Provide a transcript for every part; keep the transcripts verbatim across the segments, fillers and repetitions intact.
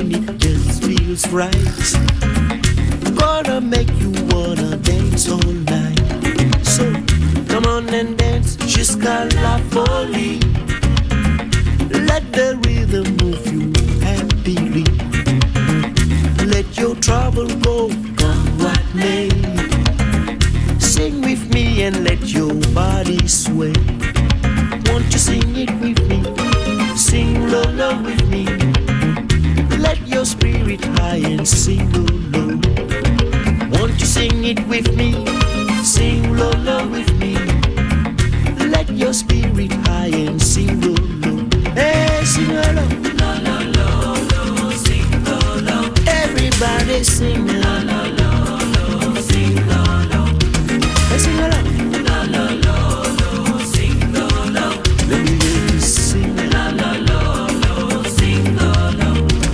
and it just feels right. Gonna make you wanna dance all night. So come on and dance, jusqu'à la folie. Let the rhythm move you happily. Let your trouble go, come what may. Sing with me and let your body sway. Won't you sing it with me? Sing low, low with me. Let your spirit high and sing low, low. Won't you sing it with me? Sing low, low with me. Let your spirit high and sing low, low. Hey, sing low, low. Low, low, low, low. Sing low, low. Everybody sing low, low, low, low. Sing low, low. Hey, sing low, low. Low, low, low, low. Sing low, low. Let me hear you sing low, low, low, low. Sing low, low.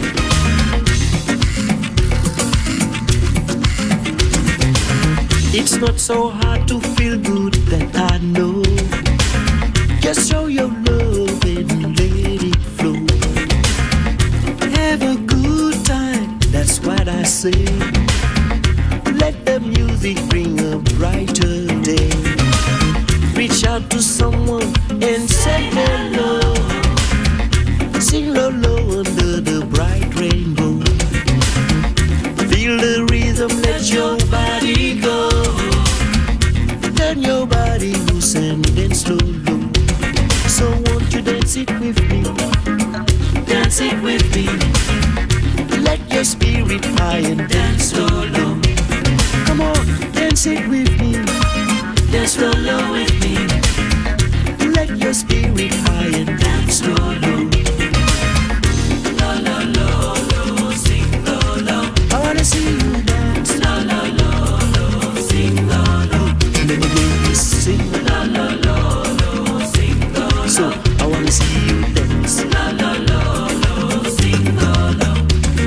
It's not so hard to feel good, that I know. Just show your love and let it flow. Have a good time, that's what I say. Let the music bring a brighter day. Reach out to someone and say hello. Sing low, low under the bright rainbow. Feel the rhythm, let your body go. Turn your body loose and dance slow, low. So won't you dance it with me? Dance it with me. Let your spirit high and dance slow, low. Come on, dance it with me. Dance slow, low with me. Let your spirit high and dance slow, low. Low, low, low, low, sing low, low. I wanna see you dance. Low, low, low, low, sing low, low. Let me hear you sing. Low, low, low, low, sing low, low. So I wanna see you dance. Low, low, low, low, sing low, low.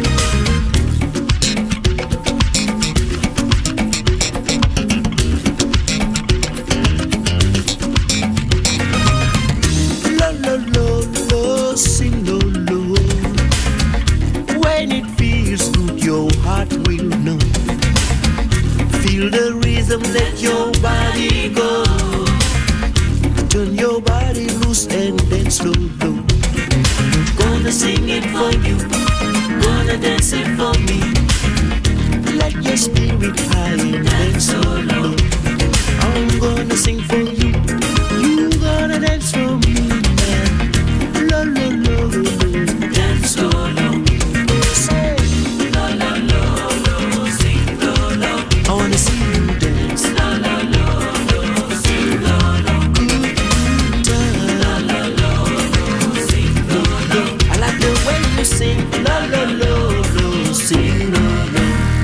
Low, low, low, low, sing low, low. When it feels good, your heart will know. Feel the rhythm, let your body go. Turn your body loose and dance slow, low. Gonna sing it for you, gonna dance it for me. Let your spirit high and dance so low. I'm gonna sing for you, you gonna dance for me, man. Low, low, low, low, dance so low. Say, low, low, low, low, sing low, low. I wanna see you dance. Low, low, low, low, sing low, low. Good time. Low, low, low, low, sing low, low. I like the way you sing. Low, low, low, low, sing low, low.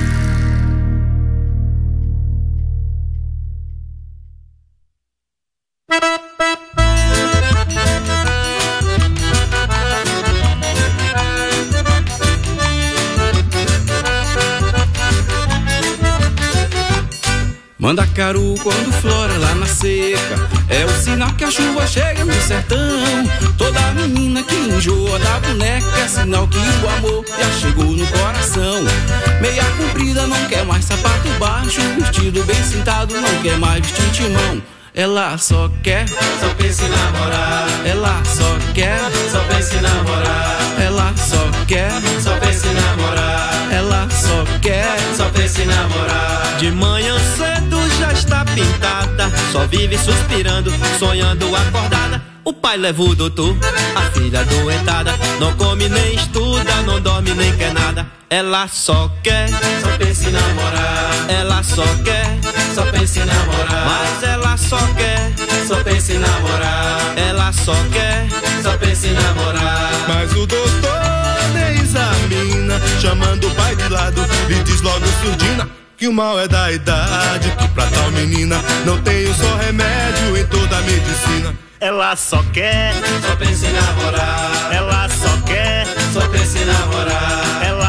Mandacaru quando flora lá na seca é o sinal que a chuva chega no sertão. Toda menina que enjoa da boneca é sinal que o amor já chegou no coração. Meia comprida não quer mais sapato baixo, vestido bem sentado não quer mais vestir timão. Ela só quer, só pensa em namorar. Ela só quer, só pensa em namorar. Ela só quer, só pensa em namorar. Ela só quer, só pensa em namorar. De manhã cedo já está pintada, só vive suspirando, sonhando acordada. O pai leva o doutor, a filha adoentada, não come nem estuda, não dorme nem quer nada. Ela só quer, só pensa em namorar. Ela só quer, só pensa em namorar. mas ela só quer, só pensa em namorar. ela só quer, só pensa em namorar. Mas o doutor nem examina, chamando o pai de lado, lhe diz logo surdina que o mal é da idade, que pra tal menina não tem um só remédio em toda a medicina. ela só quer, só pensa em namorar. ela só quer, só pensa em namorar. ela